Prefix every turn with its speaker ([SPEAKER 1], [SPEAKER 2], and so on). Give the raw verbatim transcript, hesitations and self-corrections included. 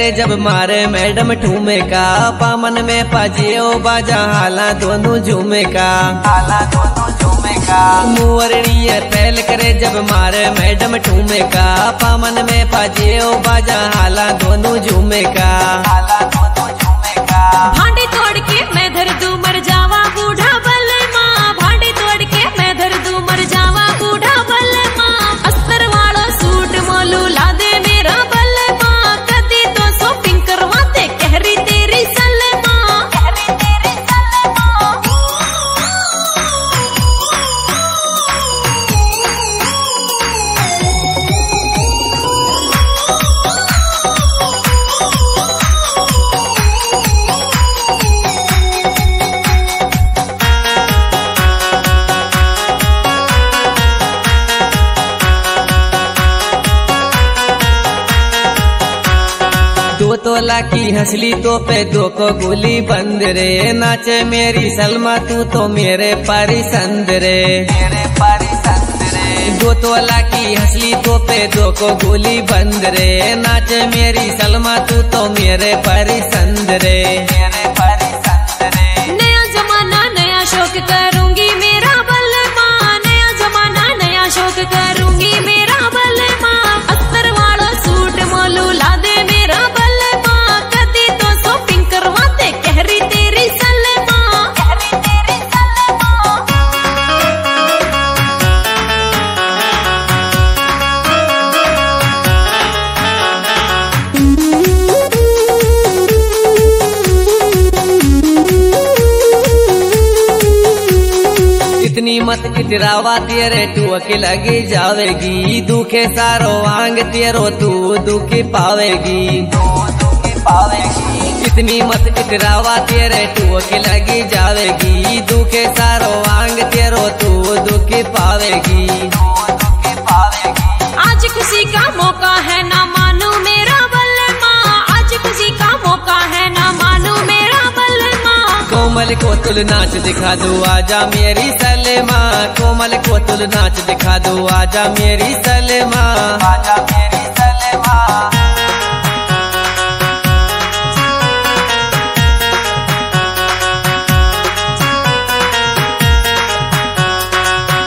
[SPEAKER 1] करे जब मारे मैडम ठूमे का पामन में पाजियो बाजा हाला दोनों झूमे का हाला दोनों झूमे का मुअरड़िए पहल करे जब मारे मैडम ठूमे का पामन में पाजियो बाजा हाला दोनों झूमे का हाला दोनों झूमे का
[SPEAKER 2] भांडी तोड़ के मैं धर दूं मर जावा बूढ़ा बल माँ भांडी तोड़ के मैं धर दूं मर जावा बूढ़ा बल माँ अस्तर वाला सूट मोलू ला दे मेरा बल माँ कदी तो शॉपिंग करवाते कहरी तेरी सल माँ कहरी तेरी सल माँ
[SPEAKER 1] दो तोला की हंसली तो पे दो को गोली बंद रे नाचे मेरी सलमा तू तो मेरे परिसंद रे मेरे परिसंद रे दो तोला की हंसली तो पे दो को गोली बंद रे नाचे मेरी सलमा तू तो मेरे परिसंद रे मेरे परिसंद रे
[SPEAKER 2] नया जमाना नया शौक करूंगी मेरा बल माँ नया जमाना नया शौक करूंगी मेरा बल माँ अस्तर वाला सूट मोलू ला दे मेरा बल माँ कदी तो शॉपिंग करवाते कहरी तेरी सल माँ कहरी तेरी सल माँ
[SPEAKER 1] इतनी मत इतरावा तेरे तू के लगी जावेगी दुखे सारो आंग तेरो तू दुखी पावेगी दुखी पावेगी इतनी मत इतरावा तेरे तू के लगी जावेगी दुखे सारो आंग तेरो तू दुखी पावेगी दुखी पावेगी
[SPEAKER 2] आज खुशी का मौका है ना मानू मेरा बल माँ आज खुशी का मौका है ना मानू मेरा बल माँ
[SPEAKER 1] कोमल को तुल नाच दिखा दो आजा मेरी सलमा कोमल को तुल नाच दिखा दो आजा मेरी सलमा आजा